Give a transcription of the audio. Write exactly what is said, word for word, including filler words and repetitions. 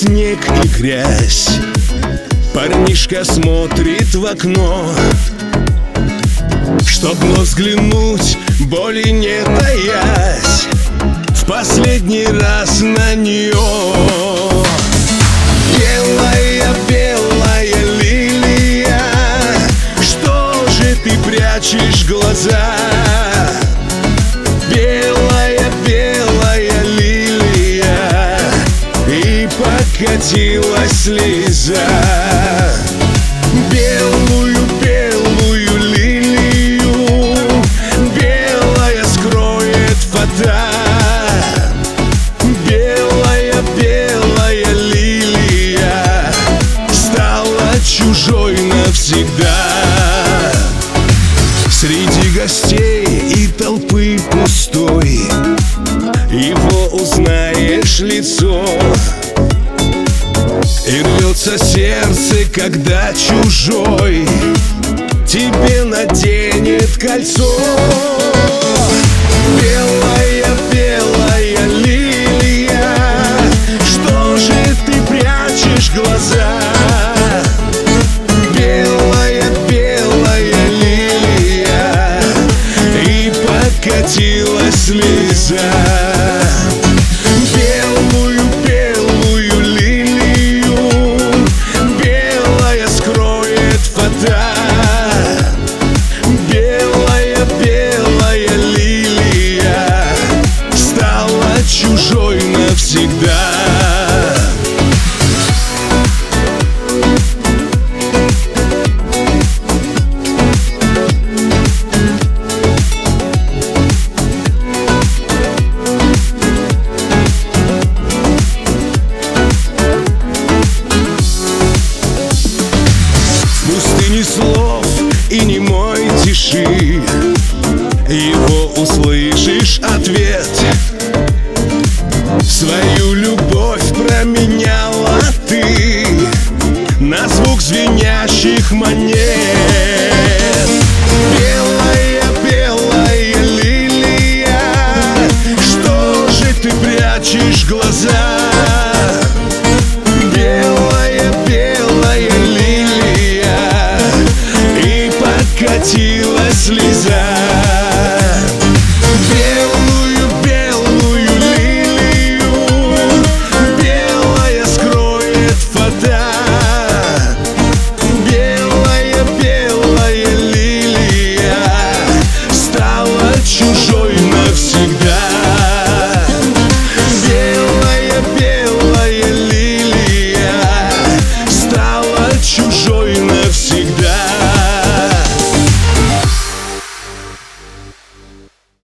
снег и грязь. Парнишка смотрит в окно, чтоб но взглянуть, боли не таясь, в последний раз на нее. Белая, белая лилия, что же ты прячешь глаза? Белая, белая лилия, и покатилась слеза. Белую, белую лилию белая скроет фата. Белая, белая лилия стала чужой навсегда. Среди гостей и толпы пустой его узнаешь лицо, и рвется сердце, когда чужой тебе наденет кольцо. Белая, белая лилия, что же ты прячешь глаза? Белая, белая лилия, и покатилась слеза. Белую, белую лилию белая скроет фата. Белая, белая лилия стала чужой навсегда. Ни слов и немой тиши, его услышишь ответ. Свою любовь променяла ты на звук звенящих монет. Белая, белая лилия, что же ты прячешь глаза? Белая, белая лилия, катилась слеза.